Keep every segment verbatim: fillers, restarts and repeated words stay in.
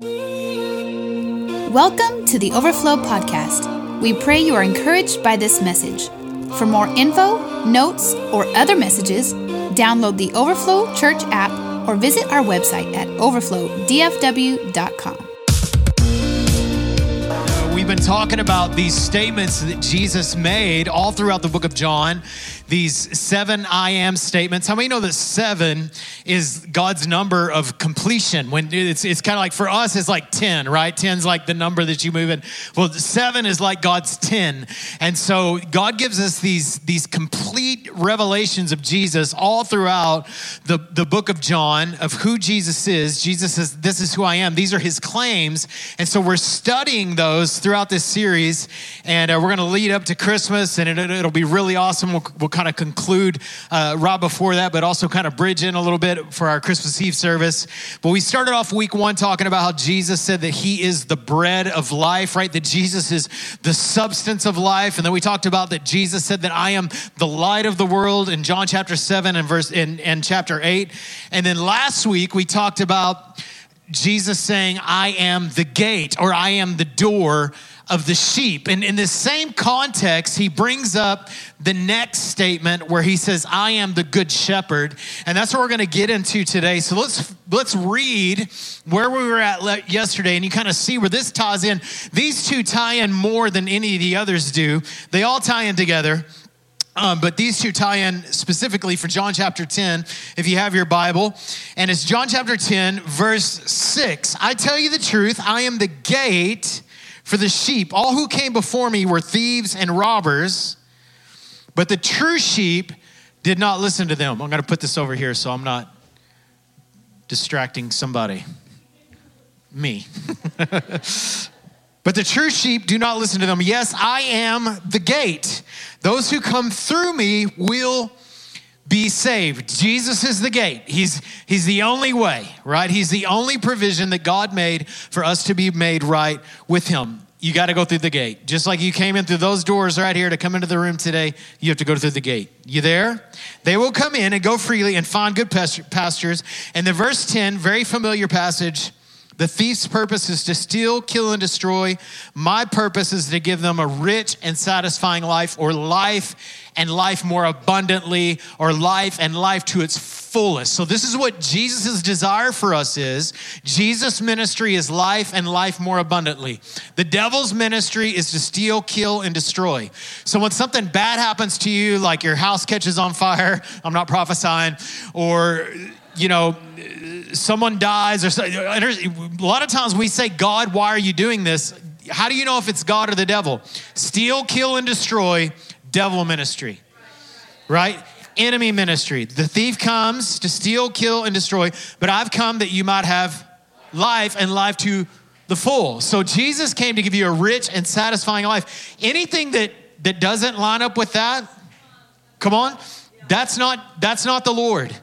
Welcome to the Overflow Podcast. We pray you are encouraged by this message. For more info, notes, or other messages, download the Overflow Church app or visit our website at overflow d f w dot com. We've been talking about these statements that Jesus made all throughout the book of John, these seven I am statements. How many know that seven is God's number of completion? When it's it's kind of like, for us, it's like ten, right? ten's like the number that you move in. Well, seven is like God's ten. And so God gives us these, these complete revelations of Jesus all throughout the, the book of John of who Jesus is. Jesus says, this is who I am. These are his claims. And so we're studying those throughout this series, and uh, we're going to lead up to Christmas, and it, it'll be really awesome. We'll, we'll kind of conclude uh, right before that, but also kind of bridge in a little bit for our Christmas Eve service. But we started off week one talking about how Jesus said that he is the bread of life, right? That Jesus is the substance of life. And then we talked about that Jesus said that I am the light of the world in John chapter seven and verse in, in chapter eight. And then last week we talked about Jesus saying, I am the gate, or I am the door of the sheep. And in this same context, he brings up the next statement where he says, I am the good shepherd. And that's what we're going to get into today. So let's let's read where we were at yesterday, and you kind of see where this ties in. These two tie in more than any of the others do. They all tie in together. Um, but these two tie in specifically for John chapter ten, if you have your Bible. And it's John chapter ten, verse six. I tell you the truth, I am the gate for the sheep. All who came before me were thieves and robbers, but the true sheep did not listen to them. I'm going to put this over here so I'm not distracting somebody. Me. But the true sheep do not listen to them. Yes, I am the gate. Those who come through me will be saved. Jesus is the gate. He's, he's the only way, right? He's the only provision that God made for us to be made right with him. You got to go through the gate. Just like you came in through those doors right here to come into the room today, you have to go through the gate. You there? They will come in and go freely and find good pastures. And the verse ten, very familiar passage. The thief's purpose is to steal, kill, and destroy. My purpose is to give them a rich and satisfying life, or life and life more abundantly, or life and life to its fullest. So this is what Jesus' desire for us is. Jesus' ministry is life and life more abundantly. The devil's ministry is to steal, kill, and destroy. So when something bad happens to you, like your house catches on fire, I'm not prophesying, or, you know, someone dies, or so, a lot of times we say, God, why are you doing this? How do you know if it's God or the devil? Steal, kill, and destroy, devil ministry, right? Enemy ministry. The thief comes to steal, kill, and destroy, but I've come that you might have life, and life to the full. So Jesus came to give you a rich and satisfying life. Anything that, that doesn't line up with that, come on, that's not, that's not the Lord.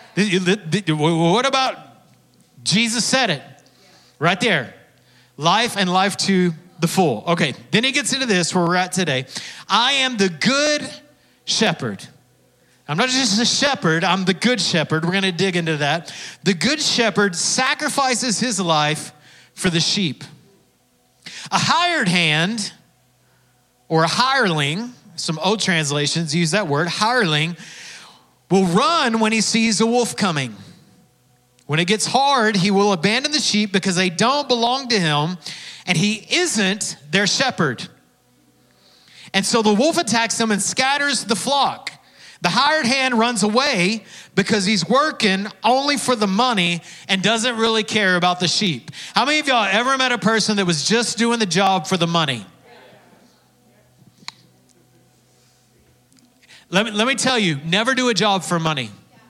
What about Jesus said it right there? Life and life to the full. Okay, then he gets into this where we're at today. I am the good shepherd. I'm not just a shepherd, I'm the good shepherd. We're going to dig into that. The good shepherd sacrifices his life for the sheep. A hired hand, or a hireling, some old translations use that word, hireling, will run when he sees a wolf coming. When it gets hard, he will abandon the sheep because they don't belong to him, and he isn't their shepherd. And so the wolf attacks them and scatters the flock. The hired hand runs away because he's working only for the money and doesn't really care about the sheep. How many of y'all ever met a person that was just doing the job for the money? Let me, let me tell you, never do a job for money.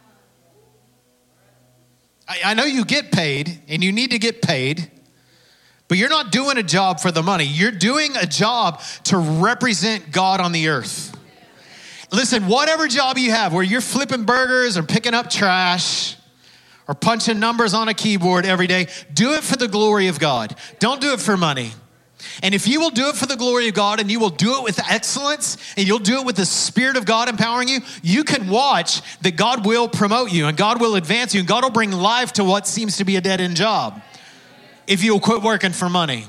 I, I know you get paid, and you need to get paid, but you're not doing a job for the money. You're doing a job to represent God on the earth. Listen, whatever job you have, where you're flipping burgers or picking up trash or punching numbers on a keyboard every day, do it for the glory of God. Don't do it for money. And if you will do it for the glory of God, and you will do it with excellence, and you'll do it with the Spirit of God empowering you, you can watch that God will promote you, and God will advance you, and God will bring life to what seems to be a dead-end job. if you'll quit working for money.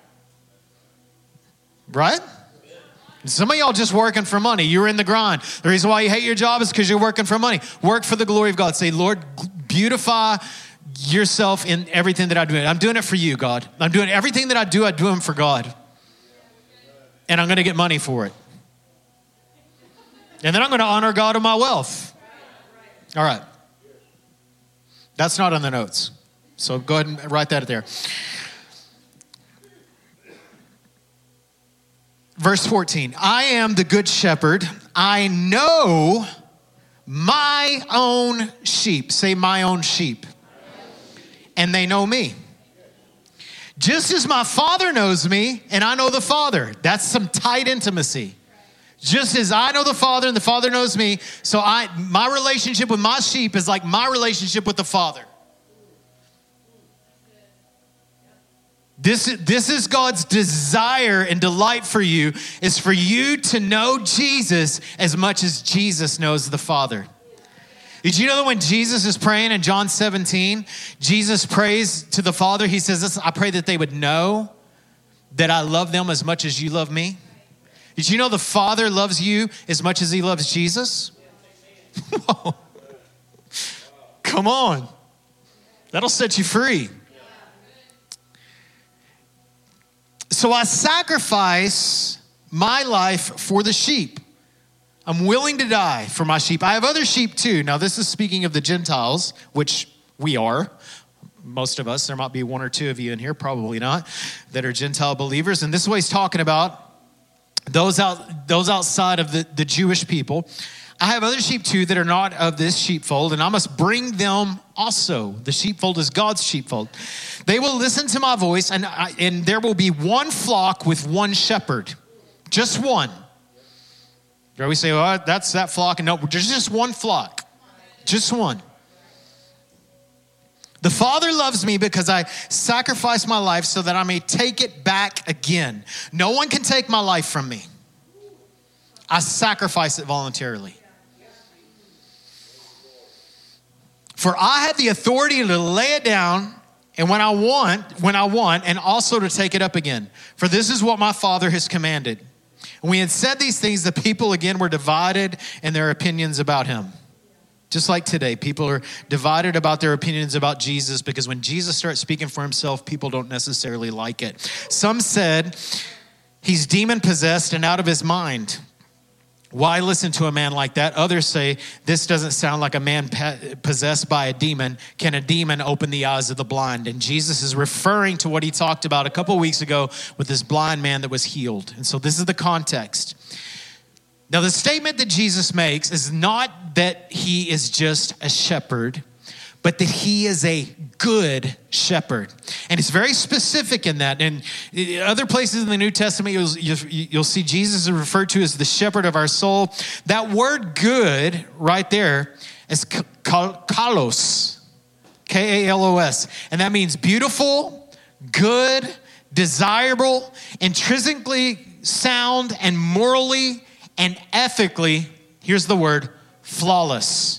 Right? Some of y'all just working for money. You're in the grind. The reason why you hate your job is because you're working for money. Work for the glory of God. Say, Lord, beautify yourself in everything that I do. I'm doing it for you, God. I'm doing everything that I do, I do them for God. And I'm going to get money for it. And then I'm going to honor God with my wealth. All right. That's not on the notes. So go ahead and write that there. Verse fourteen, I am the good shepherd. I know my own sheep. Say my own sheep. And they know me. Just as my Father knows me and I know the Father. That's some tight intimacy. Just as I know the Father and the Father knows me. So I, my relationship with my sheep is like my relationship with the Father. This, this is God's desire and delight for you, is for you to know Jesus as much as Jesus knows the Father. Did you know that when Jesus is praying in John seventeen, Jesus prays to the Father, he says, listen, I pray that they would know that I love them as much as you love me. Did you know the Father loves you as much as he loves Jesus? Whoa. Come on. That'll set you free. So I sacrifice my life for the sheep. I'm willing to die for my sheep. I have other sheep too. Now this is speaking of the Gentiles, which we are. Most of us, there might be one or two of you in here, probably not, that are Gentile believers. And this is what he's talking about. Those out, those outside of the, the Jewish people. I have other sheep too that are not of this sheepfold, and I must bring them also. The sheepfold is God's sheepfold. They will listen to my voice, and, I, and there will be one flock with one shepherd. Just one. We say, well, that's that flock. And no, there's just one flock. Just one. The Father loves me because I sacrifice my life so that I may take it back again. No one can take my life from me. I sacrifice it voluntarily. For I have the authority to lay it down and when I want, when I want, and also to take it up again. For this is what my Father has commanded. When we had said these things, the people again were divided in their opinions about him. Just like today, people are divided about their opinions about Jesus because when Jesus starts speaking for himself, people don't necessarily like it. Some said he's demon possessed and out of his mind. Why listen to a man like that? Others say, this doesn't sound like a man possessed by a demon. Can a demon open the eyes of the blind? And Jesus is referring to what he talked about a couple of weeks ago with this blind man that was healed. And so this is the context. Now, the statement that Jesus makes is not that he is just a shepherd, but that he is a good shepherd. And it's very specific in that. And other places in the New Testament, you'll, you'll see Jesus is referred to as the shepherd of our soul. That word good right there is kalos, K A L O S. And that means beautiful, good, desirable, intrinsically sound, and morally and ethically, here's the word, flawless.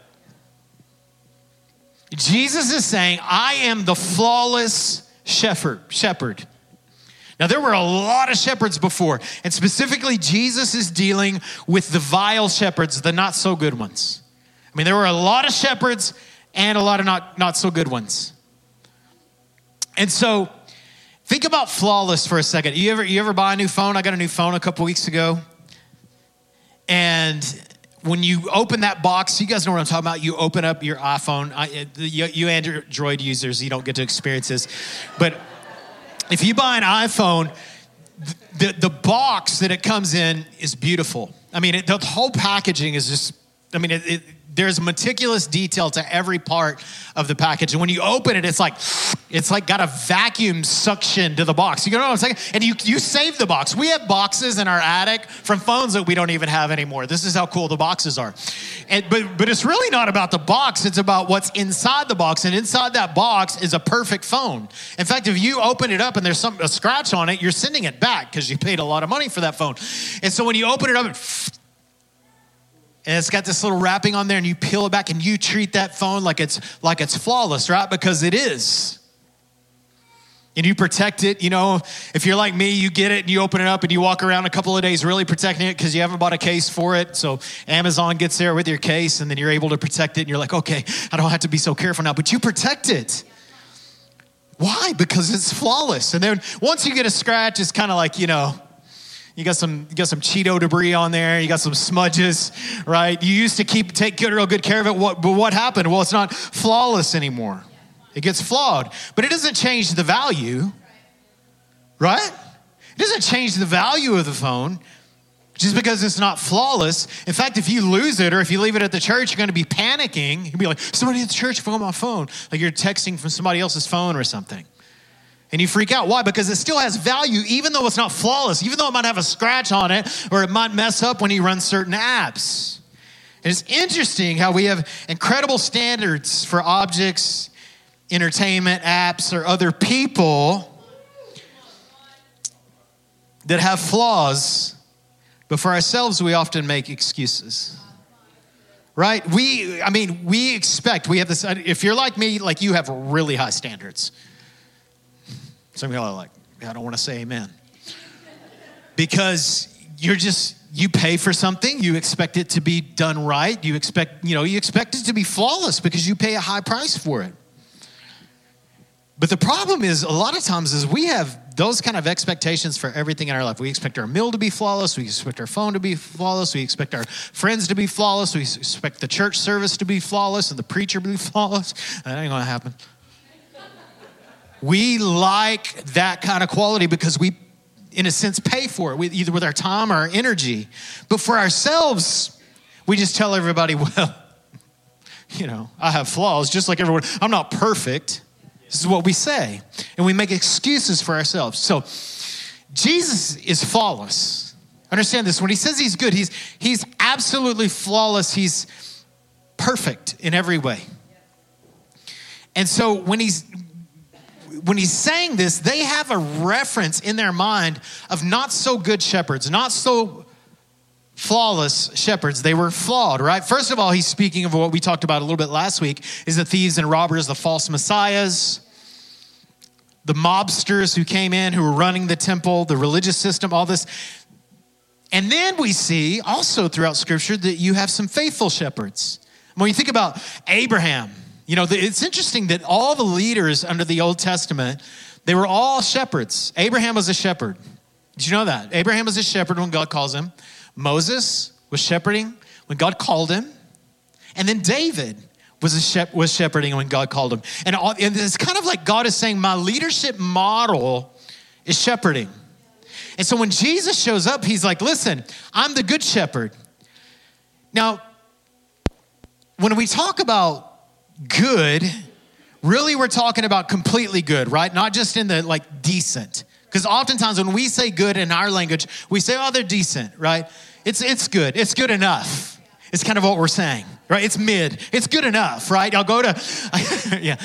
Jesus is saying, I am the flawless shepherd. shepherd. Now, there were a lot of shepherds before, and specifically, Jesus is dealing with the vile shepherds, the not so good ones. I mean, there were a lot of shepherds and a lot of not, not so good ones. And so, think about flawless for a second. You ever, you ever buy a new phone? I got a new phone a couple weeks ago. And when you open that box, you guys know what I'm talking about. You open up your iPhone. I, you, you Android users, you don't get to experience this. But if you buy an iPhone, the, the box that it comes in is beautiful. I mean, it, the whole packaging is just, I mean, it, it, there's meticulous detail to every part of the package. And when you open it, it's like, it's like got a vacuum suction to the box. You know what I'm saying? And you, you save the box. We have boxes in our attic from phones that we don't even have anymore. This is how cool the boxes are. And, but, but it's really not about the box. It's about what's inside the box. And inside that box is a perfect phone. In fact, if you open it up and there's some, a scratch on it, you're sending it back because you paid a lot of money for that phone. And so when you open it up, and it's got this little wrapping on there, and you peel it back, and you treat that phone like it's like it's flawless, right? Because it is. and you protect it. You know, if you're like me, you get it and you open it up and you walk around a couple of days really protecting it because you haven't bought a case for it. So Amazon gets there with your case and then you're able to protect it and you're like, okay, I don't have to be so careful now, but you protect it. Why? Because it's flawless. And then once you get a scratch, it's kind of like, you know, you got some you got some Cheeto debris on there. You got some smudges, right? You used to keep take good, real good care of it. What, but what happened? Well, it's not flawless anymore. It gets flawed. But it doesn't change the value, right? It doesn't change the value of the phone just because it's not flawless. In fact, if you lose it or if you leave it at the church, you're going to be panicking. You'll be like, somebody at the church found my phone. Like you're texting from somebody else's phone or something. And you freak out. Why? Because it still has value, even though it's not flawless, even though it might have a scratch on it, or it might mess up when you run certain apps. And it's interesting how we have incredible standards for objects, entertainment, apps, or other people that have flaws, but for ourselves, we often make excuses. Right? We, I mean, we expect, we have this, if you're like me, like you have really high standards. Some people are like, I don't want to say amen. Because you're just, you pay for something, you expect it to be done right. You expect, you know, you expect it to be flawless because you pay a high price for it. But the problem is a lot of times is we have those kind of expectations for everything in our life. We expect our meal to be flawless. We expect our phone to be flawless. We expect our friends to be flawless. We expect the church service to be flawless and the preacher to be flawless. That ain't going to happen. We like that kind of quality because we, in a sense, pay for it, we, either with our time or our energy. But for ourselves, we just tell everybody, well, you know, I have flaws just like everyone. I'm not perfect. This is what we say. And we make excuses for ourselves. So Jesus is flawless. Understand this. When he says he's good, he's, he's absolutely flawless. He's perfect in every way. And so when he's... When he's saying this, they have a reference in their mind of not so good shepherds, not so flawless shepherds. They were flawed, right? First of all, he's speaking of what we talked about a little bit last week, is the thieves and robbers, the false messiahs, the mobsters who came in, who were running the temple, the religious system, all this. And then we see also throughout Scripture that you have some faithful shepherds. When you think about Abraham, you know, it's interesting that all the leaders under the Old Testament, they were all shepherds. Abraham was a shepherd. Did you know that? Abraham was a shepherd when God calls him. Moses was shepherding when God called him. And then David was a shep- was shepherding when God called him. And, all, and it's kind of like God is saying, my leadership model is shepherding. And so when Jesus shows up, he's like, listen, I'm the good shepherd. Now, when we talk about good, really we're talking about completely good, right? Not just in the like decent. Because oftentimes when we say good in our language, we say, oh, they're decent, right? It's it's good. It's good enough. It's kind of what we're saying, right? It's mid. It's good enough, right? I'll go to, yeah.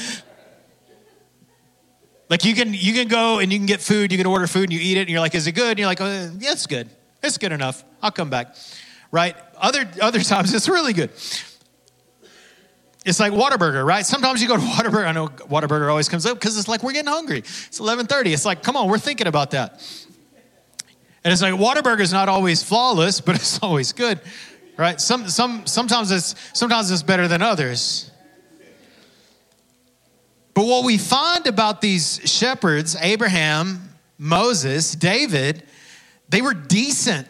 Like you can you can go and you can get food, you can order food and you eat it and you're like, is it good? And you're like, oh, yeah, it's good. It's good enough. I'll come back, right? Other other times it's really good. It's like Whataburger, right? Sometimes you go to Whataburger. I know Whataburger always comes up because it's like we're getting hungry. It's eleven thirty. It's like, come on, we're thinking about that. And it's like Whataburger is not always flawless, but it's always good, right? Some some sometimes it's sometimes it's better than others. But what we find about these shepherds, Abraham, Moses, David, they were decent.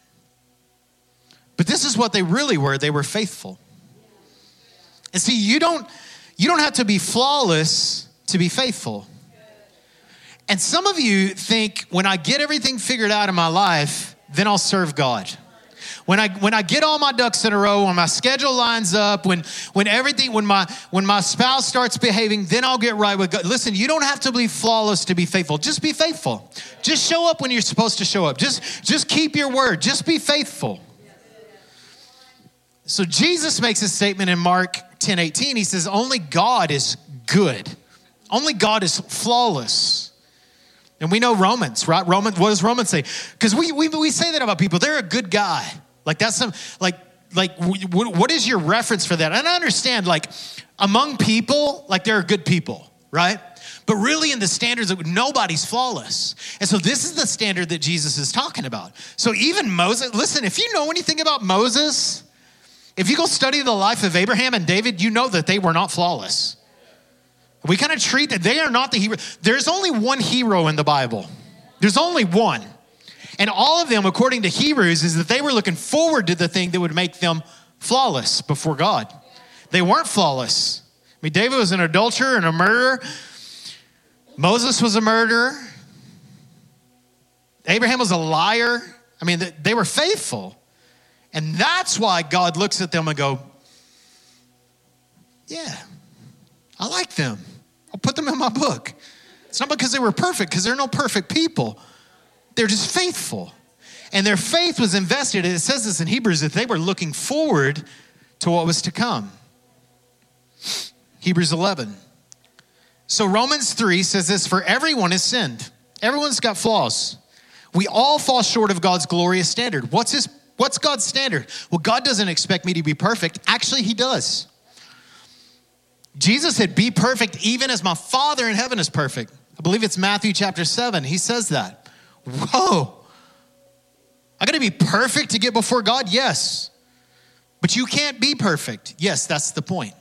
But this is what they really were. They were faithful. And see, you don't, you don't have to be flawless to be faithful. And some of you think, when I get everything figured out in my life, then I'll serve God. When I when I get all my ducks in a row, when my schedule lines up, when when everything, when my when my spouse starts behaving, then I'll get right with God. Listen, you don't have to be flawless to be faithful. Just be faithful. Just show up when you're supposed to show up. Just, just keep your word. Just be faithful. So Jesus makes a statement in Mark ten eighteen. He says, only God is good. Only God is flawless. And we know Romans, right? Romans, what does Romans say? Because we, we we say that about people. They're a good guy. Like that's some, like, like what is your reference for that? And I understand, like, among people, like there are good people, right? But really in the standards that nobody's flawless. And so this is the standard that Jesus is talking about. So even Moses, listen, if you know anything about Moses, if you go study the life of Abraham and David, you know that they were not flawless. We kind of treat that they are not the hero. There's only one hero in the Bible. There's only one. And all of them, according to Hebrews, is that they were looking forward to the thing that would make them flawless before God. They weren't flawless. I mean, David was an adulterer and a murderer. Moses was a murderer. Abraham was a liar. I mean, they were faithful. And that's why God looks at them and go, yeah, I like them. I'll put them in my book. It's not because they were perfect, because they're no perfect people. They're just faithful. And their faith was invested. It says this in Hebrews, that they were looking forward to what was to come. Hebrews eleven. So Romans three says this, for everyone has sinned. Everyone's got flaws. We all fall short of God's glorious standard. What's his, what's God's standard? Well, God doesn't expect me to be perfect. Actually, he does. Jesus said, be perfect even as my Father in heaven is perfect. I believe it's Matthew chapter seven. He says that. Whoa. I got to be perfect to get before God? Yes. But you can't be perfect. Yes, that's the point.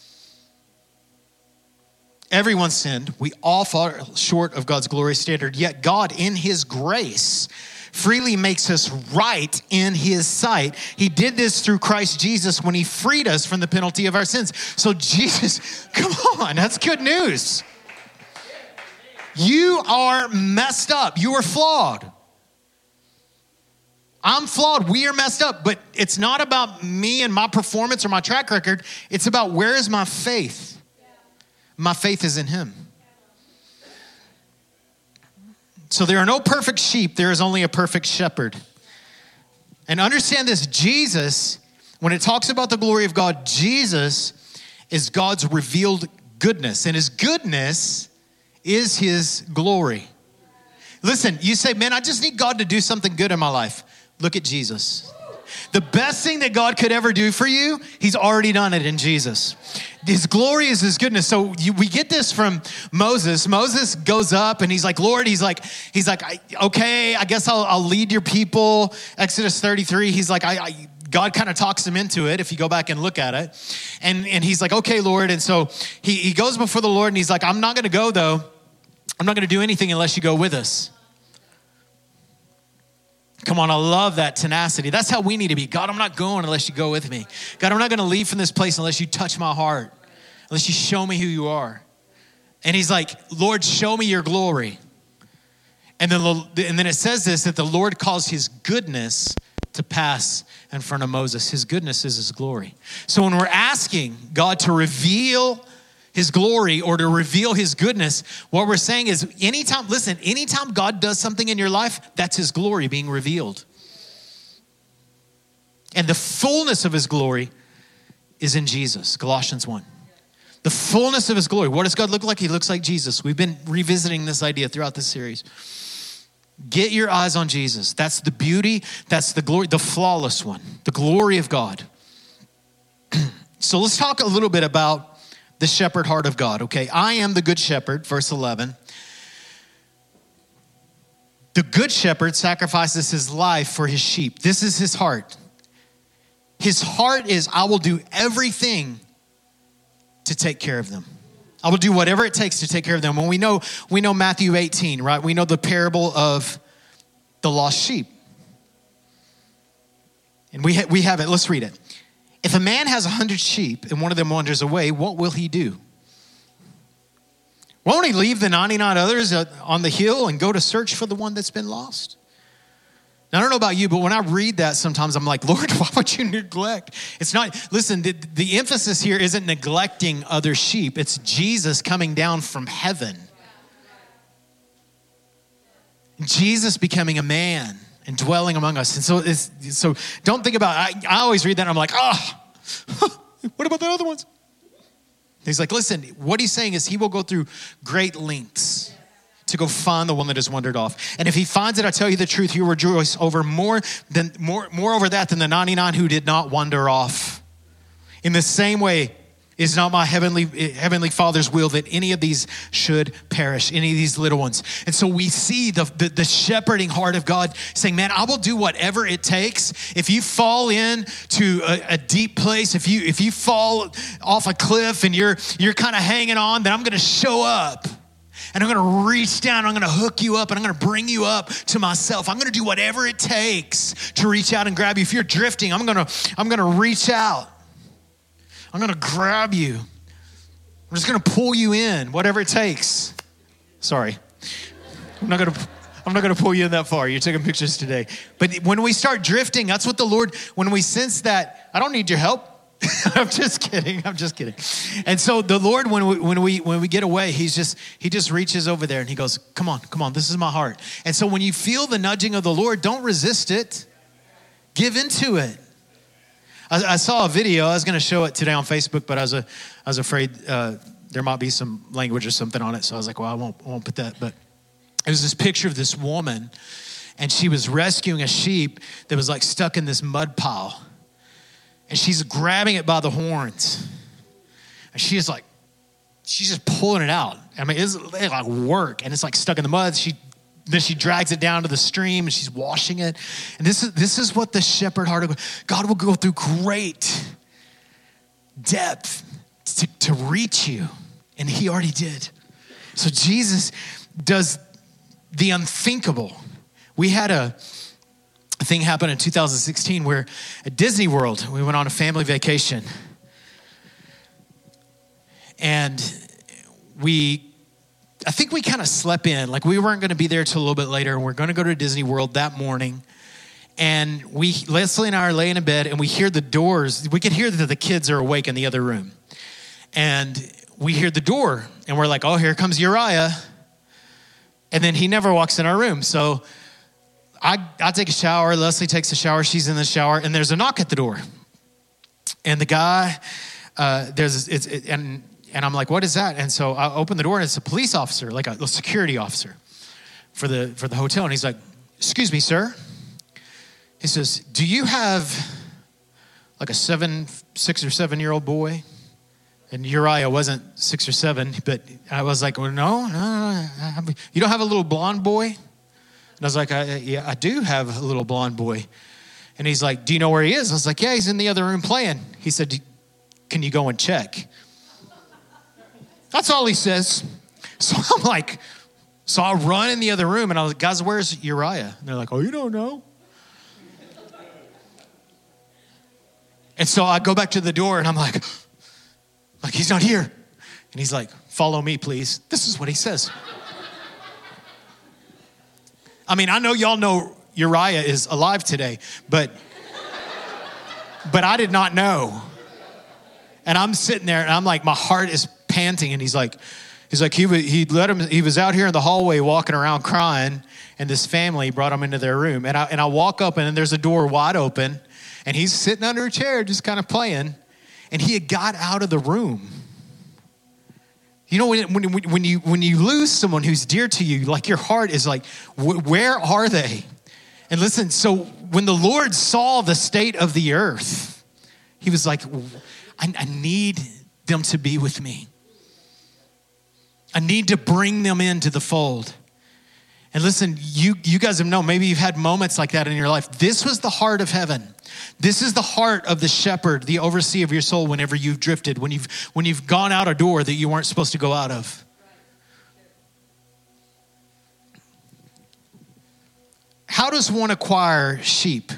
Everyone sinned. We all fall short of God's glorious standard. Yet God, in his grace, freely makes us right in his sight. He did this through Christ Jesus when he freed us from the penalty of our sins. So Jesus, come on, that's good news. You are messed up. You are flawed. I'm flawed. We are messed up. But it's not about me and my performance or my track record. It's about where is my faith? My faith is in him. So there are no perfect sheep. There is only a perfect shepherd. And understand this, Jesus, when it talks about the glory of God, Jesus is God's revealed goodness. And his goodness is his glory. Listen, you say, man, I just need God to do something good in my life. Look at Jesus. The best thing that God could ever do for you, he's already done it in Jesus. His glory is his goodness. So you, we get this from Moses. Moses goes up and he's like, Lord, he's like, he's like, okay, I guess I'll, I'll lead your people. Exodus thirty-three, he's like, I, I God kind of talks him into it if you go back and look at it. And, and he's like, okay, Lord. And so he, he goes before the Lord and he's like, I'm not going to go though. I'm not going to do anything unless you go with us. Come on, I love that tenacity. That's how we need to be. God, I'm not going unless you go with me. God, I'm not going to leave from this place unless you touch my heart, unless you show me who you are. And he's like, Lord, show me your glory. And then, and then it says this, that the Lord caused his goodness to pass in front of Moses. His goodness is his glory. So when we're asking God to reveal his glory or to reveal his goodness, what we're saying is anytime, listen, anytime God does something in your life, that's his glory being revealed. And the fullness of his glory is in Jesus, Colossians one. The fullness of his glory. What does God look like? He looks like Jesus. We've been revisiting this idea throughout this series. Get your eyes on Jesus. That's the beauty, that's the glory, the flawless one, the glory of God. So let's talk a little bit about the shepherd heart of God, okay? I am the good shepherd, verse eleven. The good shepherd sacrifices his life for his sheep. This is his heart. His heart is, I will do everything to take care of them. I will do whatever it takes to take care of them. When we know, we know Matthew eighteen, right? We know the parable of the lost sheep. And we, ha- we have it, let's read it. If a man has a hundred sheep and one of them wanders away, what will he do? Won't he leave the ninety-nine others on the hill and go to search for the one that's been lost? Now, I don't know about you, but when I read that, sometimes I'm like, Lord, why would you neglect? It's not, listen, the, the emphasis here isn't neglecting other sheep. It's Jesus coming down from heaven. Jesus becoming a man and dwelling among us. And so it's, so don't think about, I, I always read that and I'm like, oh, what about the other ones? He's like, listen, what he's saying is he will go through great lengths to go find the one that has wandered off. And if he finds it, I tell you the truth, he will rejoice over more than more, more over that than the ninety-nine who did not wander off. In the same way, Is not my heavenly heavenly Father's will that any of these should perish, any of these little ones. And so we see the, the, the shepherding heart of God saying, man, I will do whatever it takes. If you fall into a, a deep place, if you if you fall off a cliff and you're you're kind of hanging on, then I'm going to show up. And I'm going to reach down, I'm going to hook you up, and I'm going to bring you up to myself. I'm going to do whatever it takes to reach out and grab you. If you're drifting, I'm going to I'm going to reach out. I'm going to grab you. I'm just going to pull you in, whatever it takes. Sorry. I'm not going to I'm not going to pull you in that far. You're taking pictures today. But when we start drifting, that's what the Lord, when we sense that, I don't need your help. I'm just kidding. I'm just kidding. And so the Lord, when we when we when we get away, he's just he just reaches over there and he goes, "Come on, come on. This is my heart." And so when you feel the nudging of the Lord, don't resist it. Give into it. I, I saw a video. I was going to show it today on Facebook, but I was a, I was afraid uh, there might be some language or something on it. So I was like, "Well, I won't I won't put that." But it was this picture of this woman, and she was rescuing a sheep that was like stuck in this mud pile. And she's grabbing it by the horns. And she is like, she's just pulling it out. I mean, it's like work. And it's like stuck in the mud. She then she drags it down to the stream and she's washing it. And this is this is what the shepherd heart of God will go through great depth to, to reach you. And he already did. So Jesus does the unthinkable. We had a A thing happened in two thousand sixteen where at Disney World, we went on a family vacation. And we, I think we kind of slept in. Like we weren't going to be there till a little bit later. And we're going to go to Disney World that morning. And we, Leslie and I are laying in bed and we hear the doors. We could hear that the kids are awake in the other room. And we hear the door and we're like, oh, here comes Uriah. And then he never walks in our room. So I, I take a shower, Leslie takes a shower, she's in the shower, and there's a knock at the door. And the guy, uh, there's, it's, it, and and I'm like, what is that? And so I open the door, and it's a police officer, like a, a security officer for the for the hotel. And he's like, excuse me, sir. He says, do you have like a seven, six or seven year old boy? And Uriah wasn't six or seven, but I was like, well, no, no, no, no. You don't have a little blonde boy? And I was like, I, yeah, I do have a little blonde boy. And he's like, do you know where he is? I was like, yeah, he's in the other room playing. He said, can you go and check? That's all he says. So I'm like, so I run in the other room and I was like, guys, where's Uriah? And they're like, oh, you don't know? And so I go back to the door and I'm like, like, he's not here. And he's like, follow me, please. This is what he says. I mean, I know y'all know Uriah is alive today, but but I did not know. And I'm sitting there and I'm like, my heart is panting. And he's like, he's like, he he let him, he was out here in the hallway walking around crying, and this family brought him into their room. And I and I walk up and then there's a door wide open, and he's sitting under a chair just kind of playing, and he had got out of the room. You know, when, when, when you when you lose someone who's dear to you, like your heart is like, where are they? And listen, so when the Lord saw the state of the earth, he was like, I, I need them to be with me. I need to bring them into the fold. And listen, you, you guys have known, maybe you've had moments like that in your life. This was the heart of heaven. This is the heart of the shepherd, the overseer of your soul whenever you've drifted, when you've when you've gone out a door that you weren't supposed to go out of. How does one acquire sheep?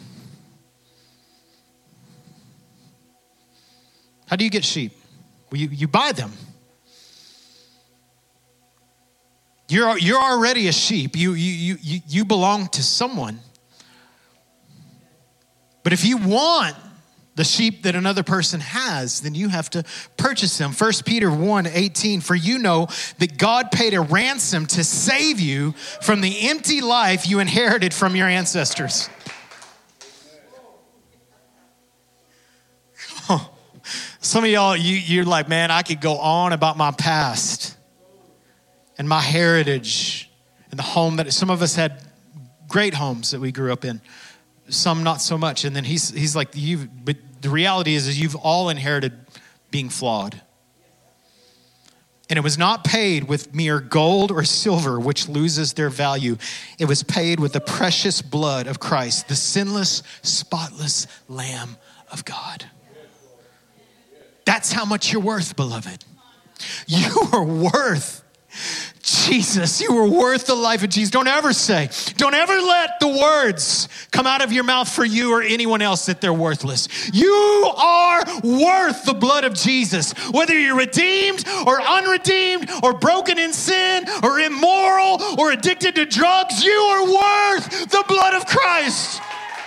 How do you get sheep? Well, you, you buy them. You're, you're already a sheep. You, you, you, you belong to someone. But if you want the sheep that another person has, then you have to purchase them. First Peter one eighteen, for you know that God paid a ransom to save you from the empty life you inherited from your ancestors. Oh, some of y'all, you, you're like, man, I could go on about my past and my heritage and the home that some of us had great homes that we grew up in. Some not so much. And then he's he's like, you. But the reality is, is you've all inherited being flawed. And it was not paid with mere gold or silver, which loses their value. It was paid with the precious blood of Christ, the sinless, spotless Lamb of God. That's how much you're worth, beloved. You are worth Jesus. You are worth the life of Jesus. Don't ever say, don't ever let the words come out of your mouth for you or anyone else that they're worthless. You are worth the blood of Jesus. Whether you're redeemed or unredeemed or broken in sin or immoral or addicted to drugs, you are worth the blood of Christ.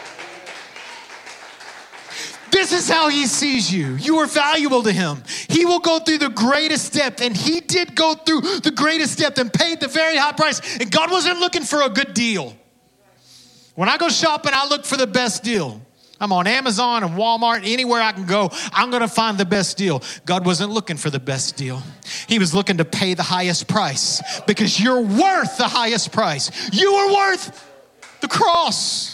This is how he sees you. You are valuable to him. He will go through the greatest depth, and he did go through the greatest depth and paid the very high price. And God wasn't looking for a good deal. When I go shopping, I look for the best deal. I'm on Amazon and Walmart, anywhere I can go, I'm going to find the best deal. God wasn't looking for the best deal. He was looking to pay the highest price because you're worth the highest price. You are worth the cross.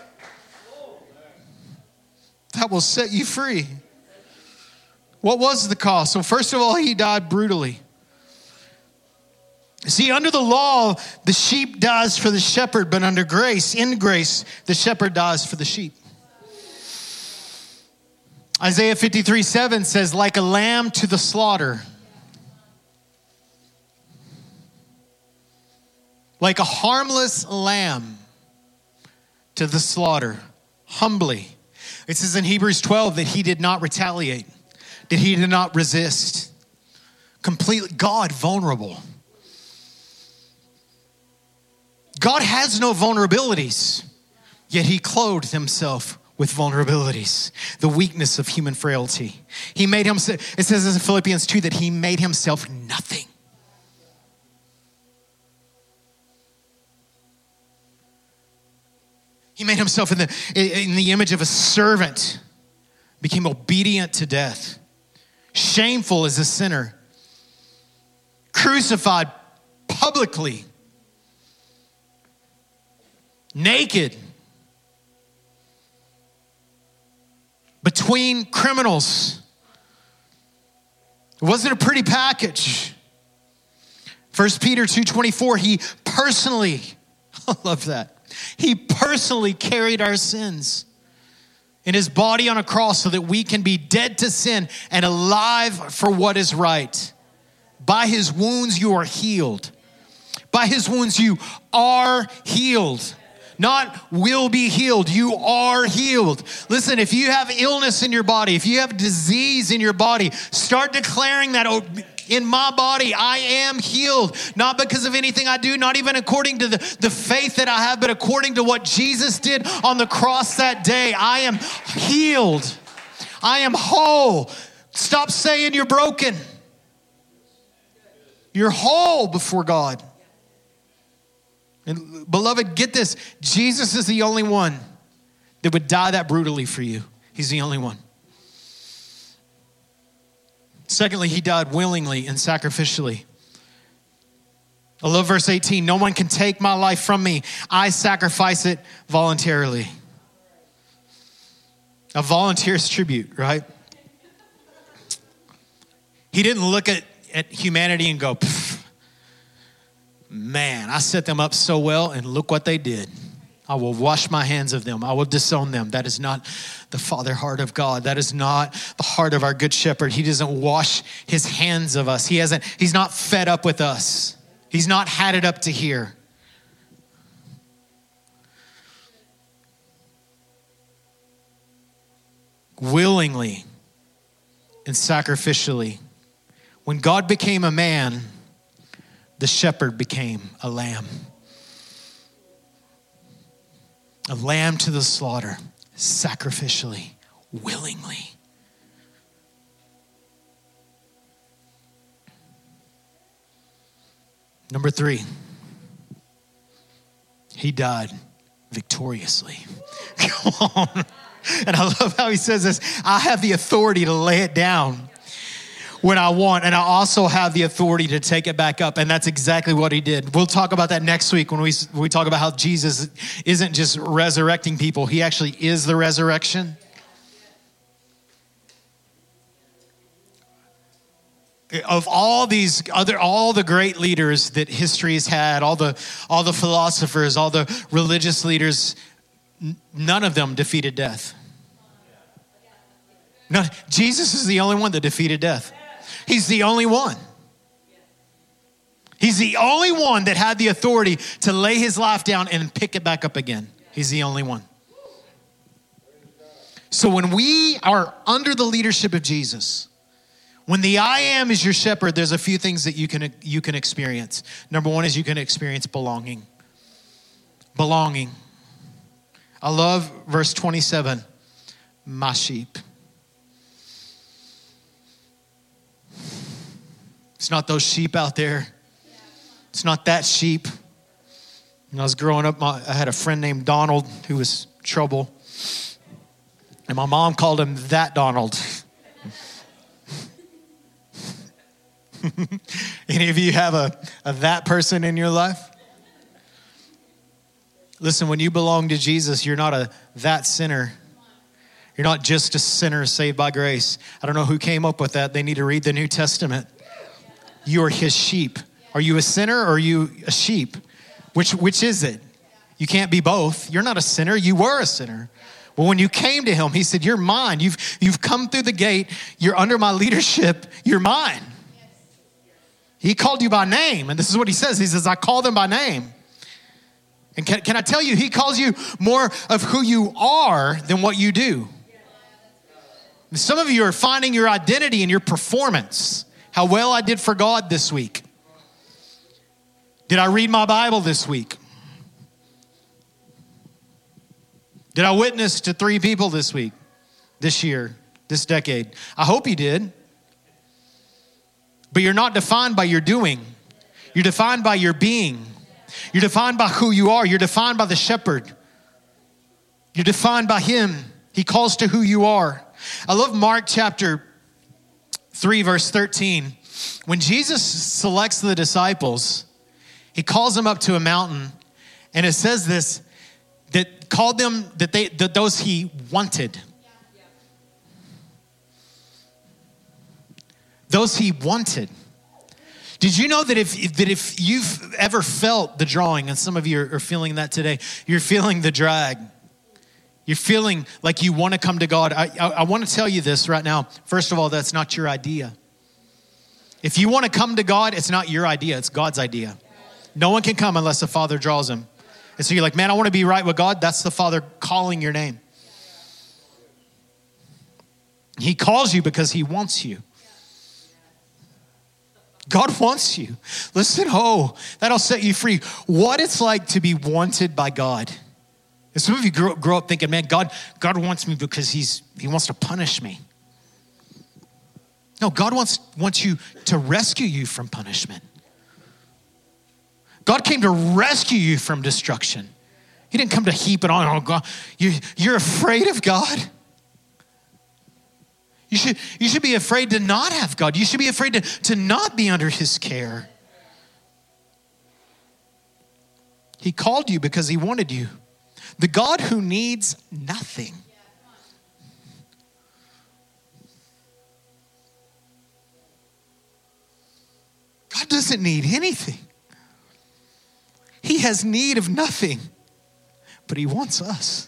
That will set you free. What was the cost? So first of all, he died brutally. See, under the law, the sheep dies for the shepherd, but under grace, in grace, the shepherd dies for the sheep. Isaiah fifty-three seven says, like a lamb to the slaughter, like a harmless lamb to the slaughter, humbly. It says in Hebrews twelve that he did not retaliate, that he did not resist. Completely, God vulnerable. God has no vulnerabilities, yet he clothed himself with vulnerabilities, the weakness of human frailty. He made himself, it says in Philippians two that he made himself nothing. He made himself in the, in the image of a servant, became obedient to death, shameful as a sinner, crucified publicly, naked, between criminals. It wasn't a pretty package. First Peter two twenty-four, he personally, I love that. He personally carried our sins in his body on a cross so that we can be dead to sin and alive for what is right. By his wounds, you are healed. By his wounds, you are healed. Not will be healed. You are healed. Listen, if you have illness in your body, if you have disease in your body, start declaring that, oh, in my body, I am healed. Not because of anything I do, not even according to the, the faith that I have, but according to what Jesus did on the cross that day. I am healed. I am whole. Stop saying you're broken. You're whole before God. And beloved, get this. Jesus is the only one that would die that brutally for you. He's the only one. Secondly, he died willingly and sacrificially. I love verse eighteen. No one can take my life from me. I sacrifice it voluntarily. A volunteer's tribute, right? He didn't look at, at humanity and go, man, I set them up so well and look what they did. I will wash my hands of them. I will disown them. That is not the Father heart of God. That is not the heart of our good shepherd. He doesn't wash his hands of us. He hasn't, he's not fed up with us. He's not had it up to here. Willingly and sacrificially. When God became a man, the shepherd became a lamb. A lamb to the slaughter, sacrificially, willingly. Number three, he died victoriously. Come on. And I love how he says this. I have the authority to lay it down when I want, and I also have the authority to take it back up. And that's exactly what he did. We'll talk about that next week when we, when we talk about how Jesus isn't just resurrecting people. He actually is the resurrection. of all these other, all the great leaders that history has had, all the, all the philosophers, all the religious leaders, n- none of them defeated death. No, Jesus is the only one that defeated death. He's the only one. He's the only one that had the authority to lay his life down and pick it back up again. He's the only one. So when we are under the leadership of Jesus, when the I am is your shepherd, there's a few things that you can, you can experience. Number one is you can experience belonging. Belonging. I love verse twenty-seven. My sheep. It's not those sheep out there. It's not that sheep. When I was growing up, my, I had a friend named Donald who was trouble. And my mom called him that Donald. Any of you have a, a that person in your life? Listen, when you belong to Jesus, you're not a that sinner. You're not just a sinner saved by grace. I don't know who came up with that. They need to read the New Testament. You are his sheep. Are you a sinner or are you a sheep? Which, which is it? You can't be both. You're not a sinner. You were a sinner. Well, when you came to him, he said, you're mine. You've, you've come through the gate. You're under my leadership. You're mine. He called you by name. And this is what he says. He says, I call them by name. And can, can I tell you, he calls you more of who you are than what you do. Some of you are finding your identity in your performance. How well I did for God this week. Did I read my Bible this week? Did I witness to three people this week, this year, this decade? I hope you did. But you're not defined by your doing. You're defined by your being. You're defined by who you are. You're defined by the shepherd. You're defined by him. He calls to who you are. I love Mark chapter three, verse thirteen. When Jesus selects the disciples, he calls them up to a mountain, and it says this, that called them, that they, that those he wanted. Those he wanted. Did you know that if, that if you've ever felt the drawing, and some of you are feeling that today, you're feeling the drag. You're feeling like you want to come to God. I, I, I want to tell you this right now. First of all, that's not your idea. If you want to come to God, it's not your idea. It's God's idea. No one can come unless the Father draws him. And so you're like, man, I want to be right with God. That's the Father calling your name. He calls you because he wants you. God wants you. Listen, oh, that'll set you free. What it's like to be wanted by God. And some of you grow, grow up thinking, man, God, God wants me because he's he wants to punish me. No, God wants, wants you to rescue you from punishment. God came to rescue you from destruction. He didn't come to heap it on. Oh, God, you, you're afraid of God. You should, you should be afraid to not have God. You should be afraid to, to not be under his care. He called you because he wanted you. The God who needs nothing. God doesn't need anything. He has need of nothing, but he wants us.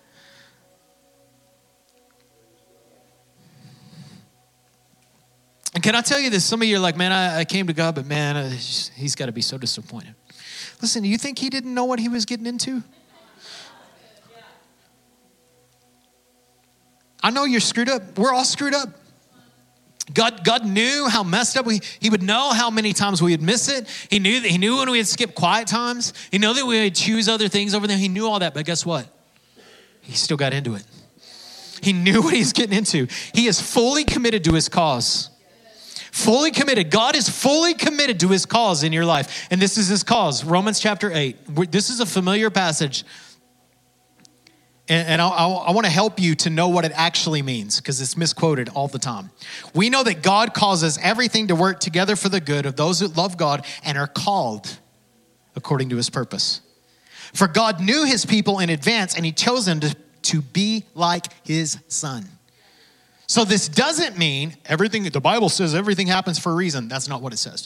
And can I tell you this? Some of you are like, man, I, I came to God, but man, uh, he's got to be so disappointed. Listen, do you think he didn't know what he was getting into? I know you're screwed up. We're all screwed up. God, God knew how messed up we, he would know how many times we would miss it. He knew that he knew when we would skip quiet times. He knew that we would choose other things over there. He knew all that, but guess what? He still got into it. He knew what he's getting into. He is fully committed to his cause. Fully committed. God is fully committed to his cause in your life. And this is his cause. Romans chapter eight. This is a familiar passage. And, and I, I, I want to help you to know what it actually means because it's misquoted all the time. We know that God causes everything to work together for the good of those who love God and are called according to his purpose. For God knew his people in advance and he chose them to, to be like his son. So this doesn't mean everything, the Bible says everything happens for a reason. That's not what it says.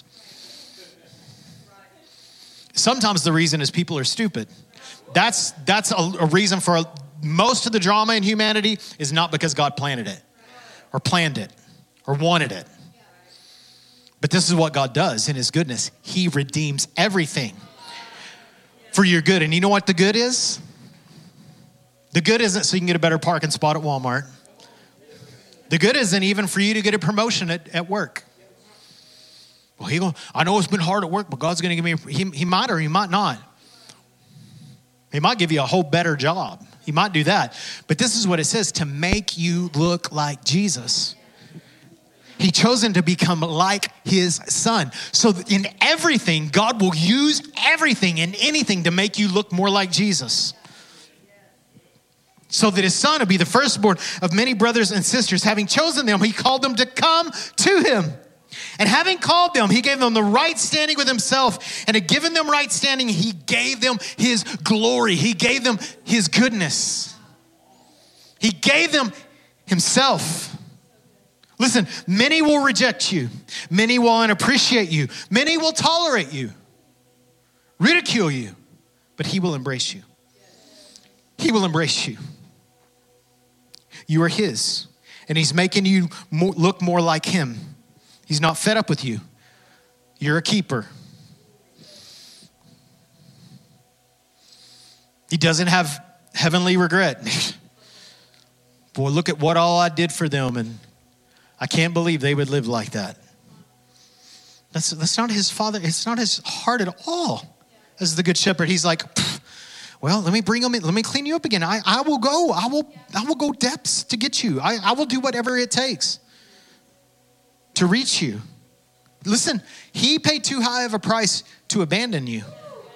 Sometimes the reason is people are stupid. That's, that's a, a reason for a, most of the drama in humanity is not because God planted it or planned it or wanted it. But this is what God does in his goodness. He redeems everything for your good. And you know what the good is? The good isn't so you can get a better parking spot at Walmart. The good isn't even for you to get a promotion at, at work. Well, he, I know it's been hard at work, but God's going to give me, he, he might or he might not. He might give you a whole better job. He might do that. But this is what it says, to make you look like Jesus. He chosen to become like his son. So in everything, God will use everything and anything to make you look more like Jesus. So that his son would be the firstborn of many brothers and sisters. Having chosen them, he called them to come to him. And having called them, he gave them the right standing with himself. And had given them right standing, he gave them his glory. He gave them his goodness. He gave them himself. Listen, many will reject you. Many will unappreciate you. Many will tolerate you, ridicule you, but he will embrace you. He will embrace you. You are his, and he's making you more, look more like him. He's not fed up with you. You're a keeper. He doesn't have heavenly regret. Boy, look at what all I did for them, and I can't believe they would live like that. That's, that's not his father. It's not his heart at all. As the good shepherd, he's like, well, let me bring them in. Let me clean you up again. I, I will go. I will, I will go depths to get you. I, I will do whatever it takes to reach you. Listen, he paid too high of a price to abandon you.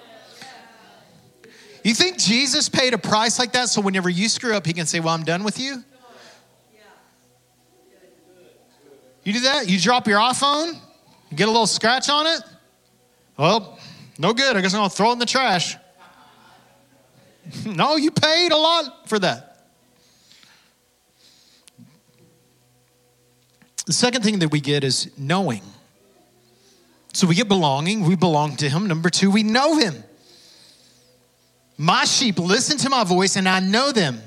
You think Jesus paid a price like that so whenever you screw up, he can say, well, I'm done with you? You do that? You drop your iPhone, you get a little scratch on it? Well, no good. I guess I'm going to throw it in the trash. No, you paid a lot for that. The second thing that we get is knowing. So we get belonging. We belong to him. Number two, we know him. My sheep listen to my voice and I know them.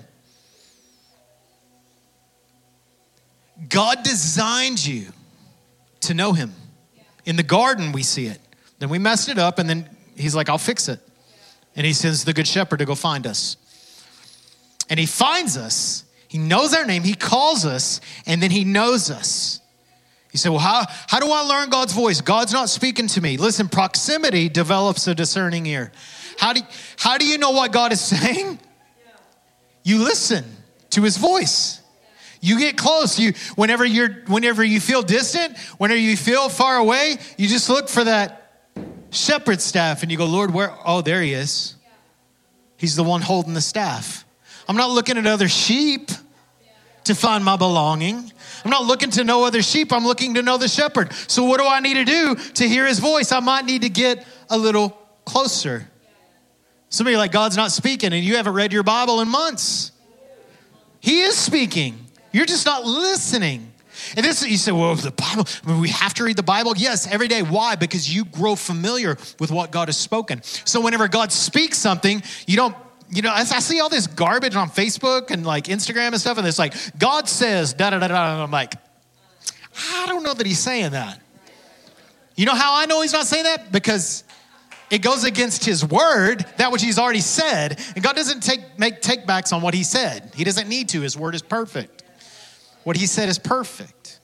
God designed you to know him. In the garden, we see it. Then we messed it up and then he's like, I'll fix it. And he sends the good shepherd to go find us. And he finds us. He knows our name. He calls us. And then he knows us. You say, well, how, how do I learn God's voice? God's not speaking to me. Listen, proximity develops a discerning ear. How do, how do you know what God is saying? You listen to his voice. You get close. You, whenever you're, whenever you feel distant, whenever you feel far away, you just look for that shepherd staff and you go, Lord, where? Oh, there he is. He's the one holding the staff. I'm not looking at other sheep to find my belonging. I'm not looking to know other sheep. I'm looking to know the shepherd. So what do I need to do to hear his voice? I might need to get a little closer. Some of you are like, God's not speaking and you haven't read your Bible in months. He is speaking. You're just not listening. And this, you say, well, the Bible, I mean, we have to read the Bible. Yes, every day. Why? Because you grow familiar with what God has spoken. So whenever God speaks something, you don't, you know, I, I see all this garbage on Facebook and like Instagram and stuff. And it's like, God says, da, da, da, da. And I'm like, I don't know that he's saying that. You know how I know he's not saying that? Because it goes against his word, that which he's already said. And God doesn't take make takebacks on what he said. He doesn't need to. His word is perfect. What he said is perfect.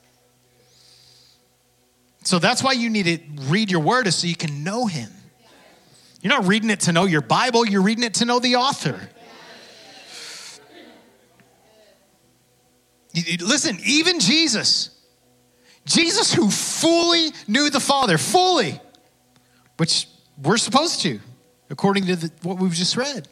So that's why you need to read your word is so you can know him. You're not reading it to know your Bible. You're reading it to know the author. Listen, even Jesus, Jesus who fully knew the Father, fully, which we're supposed to, according to the, what we've just read.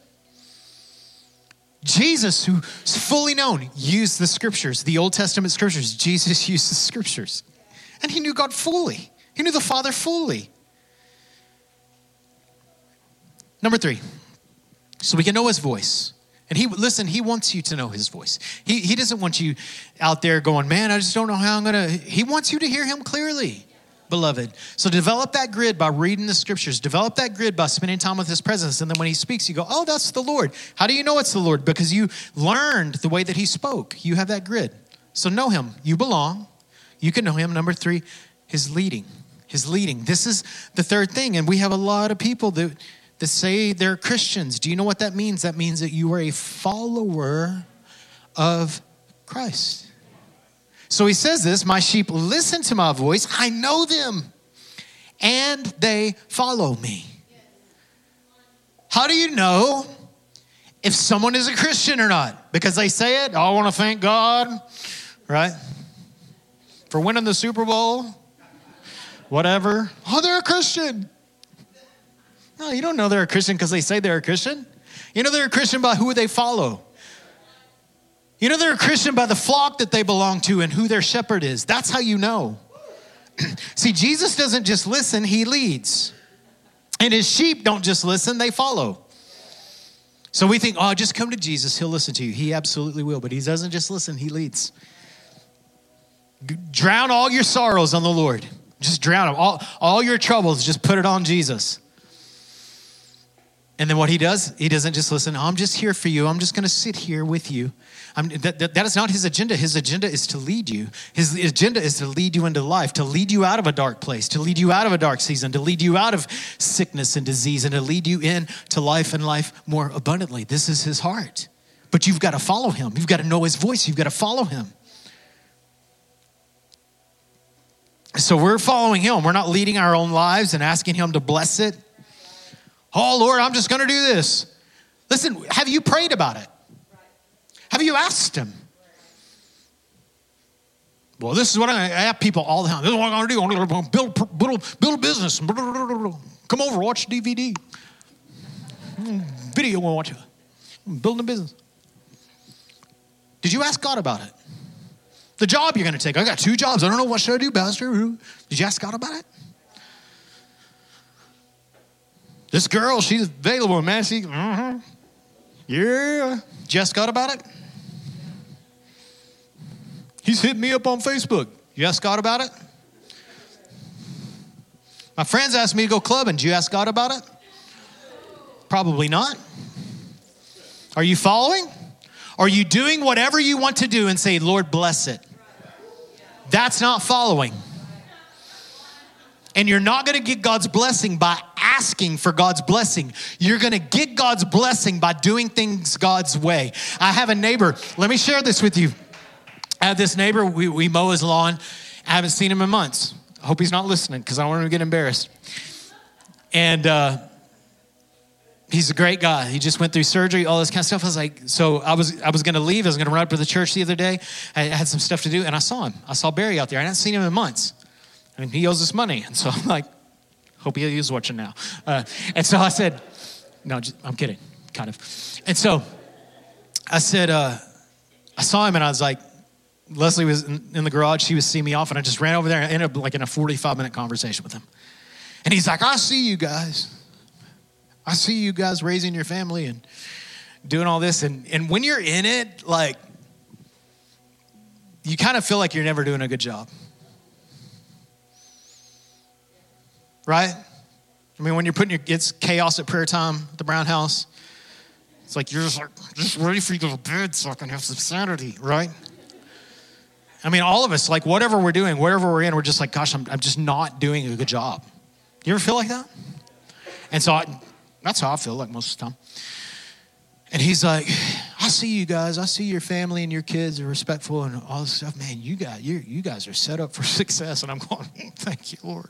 Jesus, who's fully known, used the scriptures, the Old Testament scriptures. Jesus used the scriptures. And he knew God fully. He knew the Father fully. Number three, so we can know his voice And he, listen, he wants you to know his voice. He, he doesn't want you out there going, man, I just don't know how I'm going to. He wants you to hear him clearly, beloved. So develop that grid by reading the scriptures. Develop that grid by spending time with his presence. And then when he speaks, you go, oh, that's the Lord. How do you know it's the Lord? Because you learned the way that he spoke. You have that grid. So know him. You belong. You can know him. Number three, his leading. His leading. This is the third thing. And we have a lot of people that, that say they're Christians. Do you know what that means? That means that you are a follower of Christ. So he says this, my sheep listen to my voice. I know them and they follow me. How do you know if someone is a Christian or not? Because they say it. Oh, I want to thank God, right? For winning the Super Bowl, whatever. Oh, they're a Christian. No, you don't know they're a Christian because they say they're a Christian. You know they're a Christian by who they follow. You know they're a Christian by the flock that they belong to and who their shepherd is. That's how you know. See, Jesus doesn't just listen, he leads. And his sheep don't just listen, they follow. So we think, oh, just come to Jesus, he'll listen to you. He absolutely will, but he doesn't just listen, he leads. Drown all your sorrows on the Lord. Just drown them. All, all your troubles, just put it on Jesus. And then what he does, he doesn't just listen. I'm just here for you. I'm just going to sit here with you. I'm, that, that, that is not his agenda. His agenda is to lead you. His agenda is to lead you into life, to lead you out of a dark place, to lead you out of a dark season, to lead you out of sickness and disease, and to lead you into life and life more abundantly. This is his heart. But you've got to follow him. You've got to know his voice. You've got to follow him. So we're following him. We're not leading our own lives and asking him to bless it. Oh, Lord, I'm just going to do this. Listen, have you prayed about it? Have you asked him? Well, this is what I ask people all the time. This is what I'm going to do. I'm going to build, build, build a business. Come over, watch D V D. Video, we'll watch it. I'm building a business. Did you ask God about it? The job you're going to take. I got two jobs. I don't know what should I do, Pastor. Did you ask God about it? This girl, she's available, man. She, uh-huh. Yeah. Just got about it? He's hitting me up on Facebook. You ask God about it? My friends asked me to go clubbing. Did you ask God about it? Probably not. Are you following? Are you doing whatever you want to do and say, Lord, bless it? That's not following. And you're not going to get God's blessing by asking for God's blessing. You're going to get God's blessing by doing things God's way. I have a neighbor. Let me share this with you. I have this neighbor. We, we mow his lawn. I haven't seen him in months. I hope he's not listening because I don't want him to get embarrassed. And uh, he's a great guy. He just went through surgery, all this kind of stuff. I was like, so I was I was going to leave. I was going to run up to the church the other day. I had some stuff to do, and I saw him. I saw Barry out there. I hadn't seen him in months. I mean, he owes us money. And so I'm like, hope he is watching now. Uh, and so I said, no, just, I'm kidding, kind of. And so I said, uh, I saw him and I was like, Leslie was in, in the garage. She was seeing me off and I just ran over there and ended up like in a forty-five minute conversation with him. And he's like, I see you guys. I see you guys raising your family and doing all this. And, and when you're in it, like, you kind of feel like you're never doing a good job. Right? I mean, when you're putting your, it's chaos at prayer time at the Brown house. It's like, you're just like, just ready for you to go to bed so I can have some sanity, right? I mean, all of us, like whatever we're doing, wherever we're in, we're just like, gosh, I'm, I'm just not doing a good job. You ever feel like that? And so I, that's how I feel like most of the time. And he's like, I see you guys. I see your family and your kids are respectful and all this stuff. Man, you guys, you you guys are set up for success. And I'm going, thank you, Lord.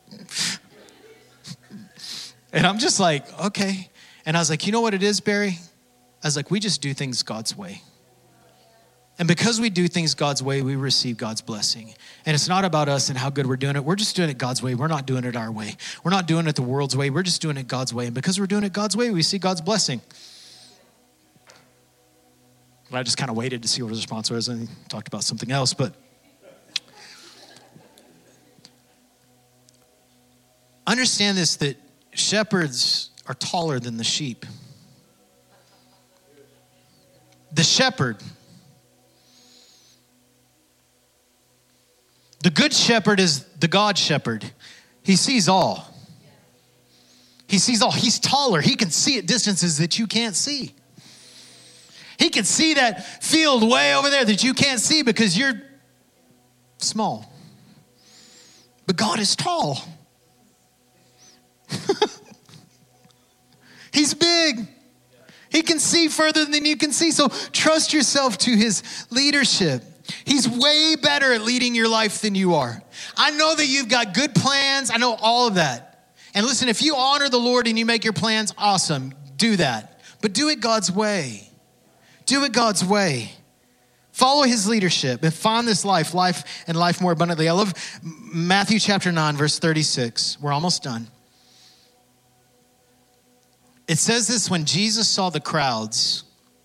And I'm just like, okay. And I was like, you know what it is, Barry? I was like, we just do things God's way. And because we do things God's way, we receive God's blessing. And it's not about us and how good we're doing it. We're just doing it God's way. We're not doing it our way. We're not doing it the world's way. We're just doing it God's way. And because we're doing it God's way, we see God's blessing. I just kind of waited to see what his response was and he talked about something else. But understand this, that shepherds are taller than the sheep. the shepherd. The good shepherd is the God shepherd. He sees all. He sees all. He's taller. He can see at distances that you can't see. He can see that field way over there that you can't see because you're small. But God is tall. He's big. He can see further than you can see. So trust yourself to his leadership. He's way better at leading your life than you are. I know that you've got good plans. I know all of that. And listen, if you honor the Lord and you make your plans, awesome. Do that. But do it God's way. Do it God's way. Follow his leadership and find this life, life and life more abundantly. I love Matthew chapter nine, verse thirty-six. We're almost done. It says this: when Jesus saw the crowds,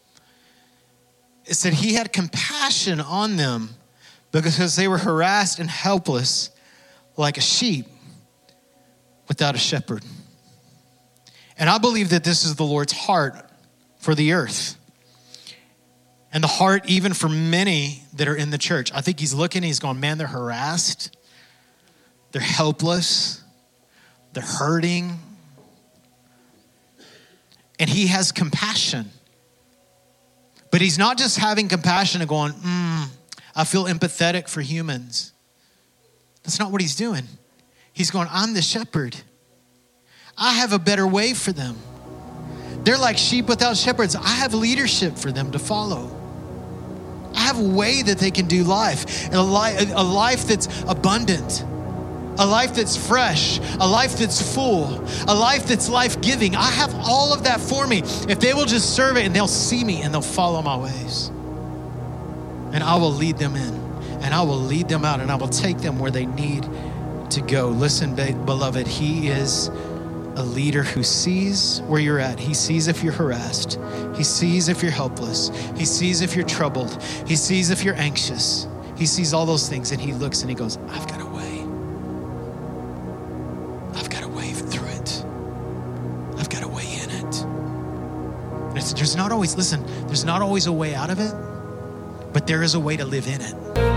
it said he had compassion on them because they were harassed and helpless like a sheep without a shepherd. And I believe that this is the Lord's heart for the earth. And the heart even for many that are in the church. I think he's looking, he's going, man, they're harassed. They're helpless. They're hurting. And he has compassion. But he's not just having compassion and going, mm, I feel empathetic for humans. That's not what he's doing. He's going, I'm the shepherd. I have a better way for them. They're like sheep without shepherds. I have leadership for them to follow. I have a way that they can do life, a life, a life that's abundant, a life that's fresh, a life that's full, a life that's life-giving. I have all of that for me. If they will just serve it and they'll see me and they'll follow my ways. And I will lead them in and I will lead them out and I will take them where they need to go. Listen, beloved, he is a leader who sees where you're at. He sees if you're harassed. He sees if you're helpless. He sees if you're troubled. He sees if you're anxious. He sees all those things and he looks and he goes, I've got a way. I've got a way through it. I've got a way in it. And it's, there's not always, listen, there's not always a way out of it, but there is a way to live in it.